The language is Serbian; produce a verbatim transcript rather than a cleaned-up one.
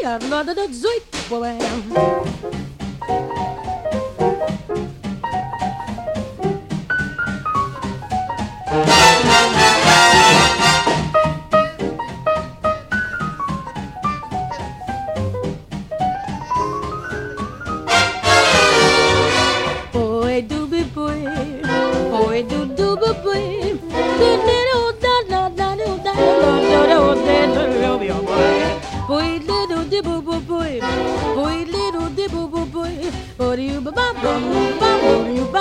Boy doobie boy, boy doo doobie boy, doo little da da da doo da da da da da da boy, boy little dibble boy, boy little dibble boy, boy you ba ba ba ba you ba.